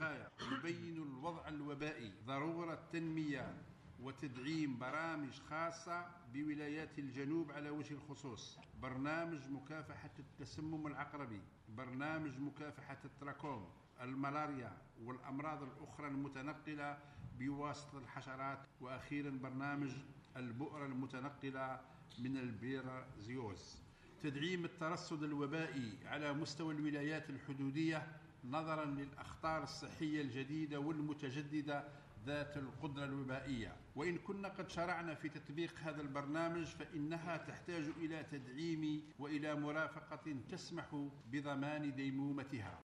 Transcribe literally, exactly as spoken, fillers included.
النهاية يبين الوضع الوبائي ضرورة تنمية وتدعيم برامج خاصة بولايات الجنوب على وجه الخصوص: برنامج مكافحة التسمم العقربي، برنامج مكافحة التراكوم، الملاريا والأمراض الأخرى المتنقلة بواسطة الحشرات، وأخيرا برنامج البؤرة المتنقلة من البيرزيوز. تدعيم الترصد الوبائي على مستوى الولايات الحدودية نظرا للأخطار الصحية الجديدة والمتجددة ذات القدرة الوبائية. وإن كنا قد شرعنا في تطبيق هذا البرنامج فإنها تحتاج إلى تدعيم وإلى مرافقة تسمح بضمان ديمومتها.